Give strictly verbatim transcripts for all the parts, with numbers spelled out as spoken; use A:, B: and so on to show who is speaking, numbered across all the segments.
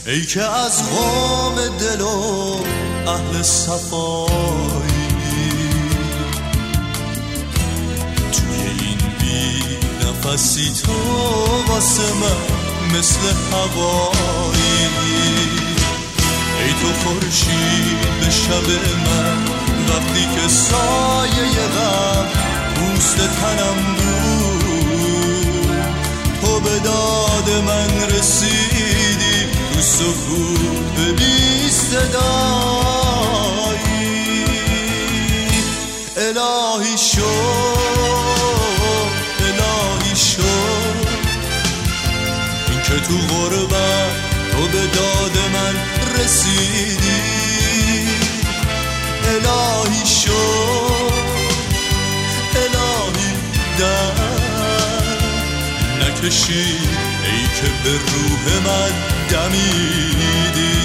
A: ای که از قوم دل و اهل صفایی توی این بی نفسی تو واسه من مثل هوایی. ای تو خورشید به شب من وقتی که سایه غم پوست تنم بود، تو به داد من رسیدی تو سکوت بی صدایی. الهی شو الهی شو این که تو غربت تو به داد من رسیدی. الهی شو الهی در نکشی ای که به روح من دمیدی.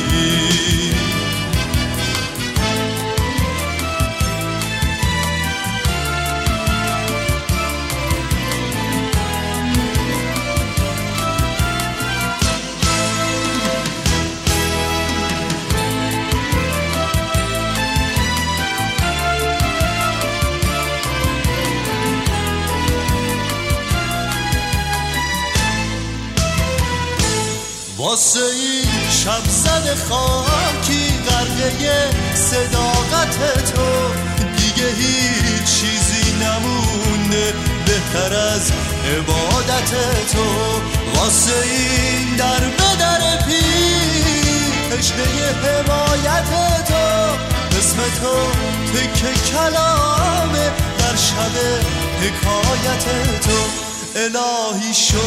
A: واسه این شب زد خاکی غرقه صداقت تو دیگه هیچ چیزی نمونده بهتر از عبادت تو. واسه این در به در پیش حمایت تو اسم تو تکه کلامه در شب حکایت تو. الهی شو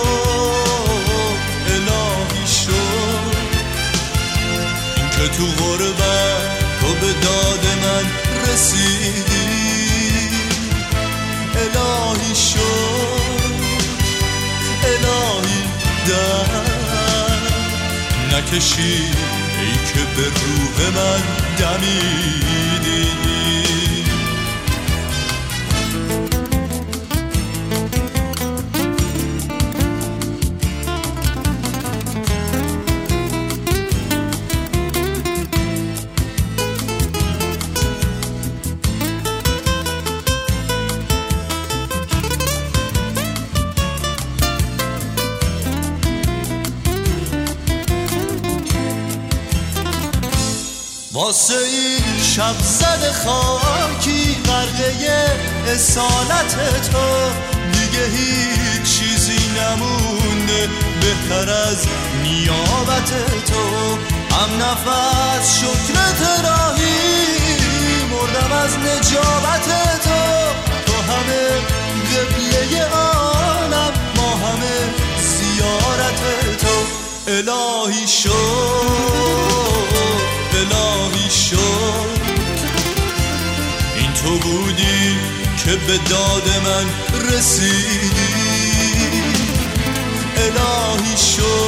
A: الهی شو این که تو غربت تو به داد من رسیدی. الهی شو الهی در نکشی ای که به روح من دمیدی. واسه این شب زد خاکی غرقه اصالت تو دیگه هیچ چیزی نمونده بهتر از نیابت تو. هم نفس شکرت راهی مردم از نجابت تو. تو همه قبله آنم ما همه زیارت تو. الهی شو الهی شو این تو بودی که به داد من رسیدی. الهی شو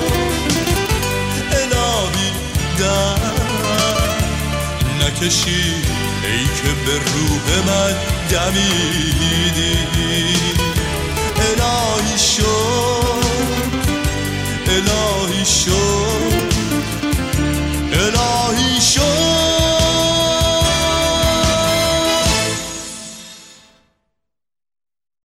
A: الهی در نکشی ای که به روح من دمیدی. الهی شو